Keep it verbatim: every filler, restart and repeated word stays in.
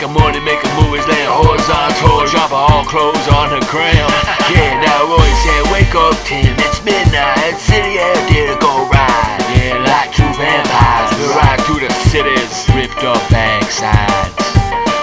making money, making movies, laying hoes on toes, dropping all clothes on the ground. Yeah, now Roy said, wake up, Tim.